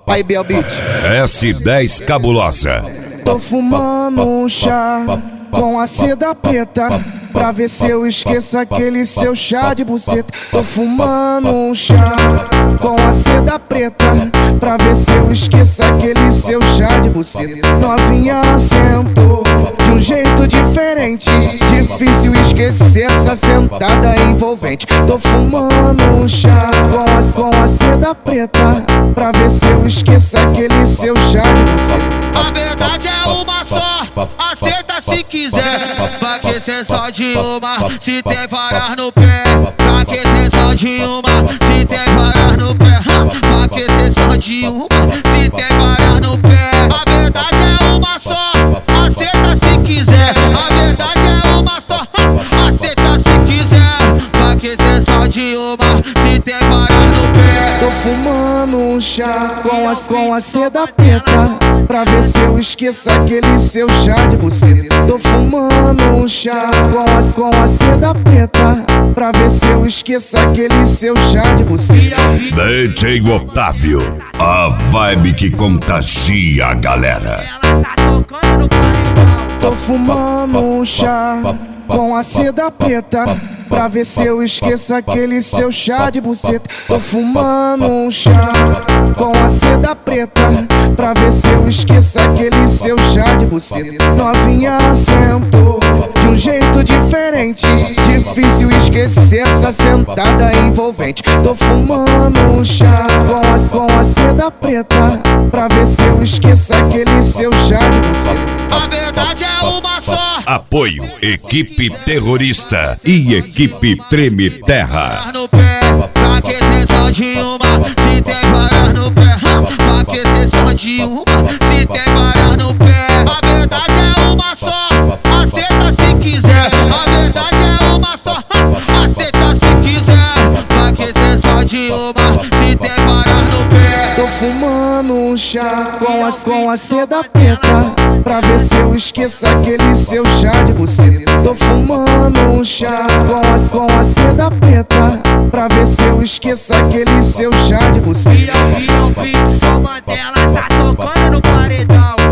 Aí, Biel Beat. S10 Cabulosa. Tô fumando um chá com a seda preta, pra ver se eu esqueço aquele seu chá de buceta. Tô fumando um chá com a seda preta, pra ver se eu esqueço aquele seu chá de buceta. Novinha sentou de um jeito diferente, difícil esquecer essa sentada envolvente. Tô fumando um chá com a seda preta, pra ver se eu esqueço aquele seu chá de buceta. A verdade é uma só, aceita se quiser. Pra que ser só de uma, se tem varas no pé. Pra que ser só de uma, se tem varas no pé. Pra que ser só de uma, se tem varas no pé. A verdade é uma só, aceita se quiser. A verdade é uma só, aceita se quiser. Pra que ser só de uma, se tem varas no pé. Tô fumando um chá com a seda preta, pra ver se eu esqueço aquele seu chá de buceta. Tô fumando um chá com a seda preta, pra ver se eu esqueço aquele seu chá de buceta. DJ Otávio, a vibe que contagia a galera. Tô fumando um chá com a seda preta, pra ver se eu esqueço aquele seu chá de buceta. Tô fumando um chá com a seda preta, pra ver se eu esqueço aquele seu chá de buceta. Novinha sentou de um jeito diferente, difícil esquecer essa sentada envolvente. Tô fumando um chá com a seda preta, pra ver se eu esqueço aquele seu chá de buceta. A verdade é uma só. Apoio Equipe Terrorista e Equipe Treme Terra. No pé, pra que ser só de uma, se tem varas no pé. Pra que ser só de uma, se tem varas no pé. A verdade é uma só, aceita se quiser. A verdade é uma só, aceita se quiser. Pra que ser só de uma, se tem varas no pé. Tô fumando um chá com a seda preta, pra ver se eu esqueço aquele seu chá de buceta. Tô fumando um chá com a seda preta, pra ver se eu esqueço aquele seu chá de buceta. E o beat, só Mandela tá tocando no paredão.